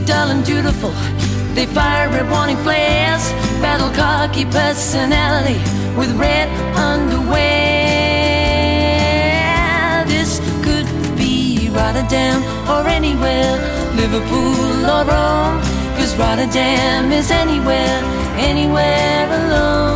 dull and dutiful. They fire red warning flares, battle cocky personality with red underwear. This could be Rotterdam or anywhere, Liverpool or Rome, 'cause Rotterdam is anywhere, anywhere alone.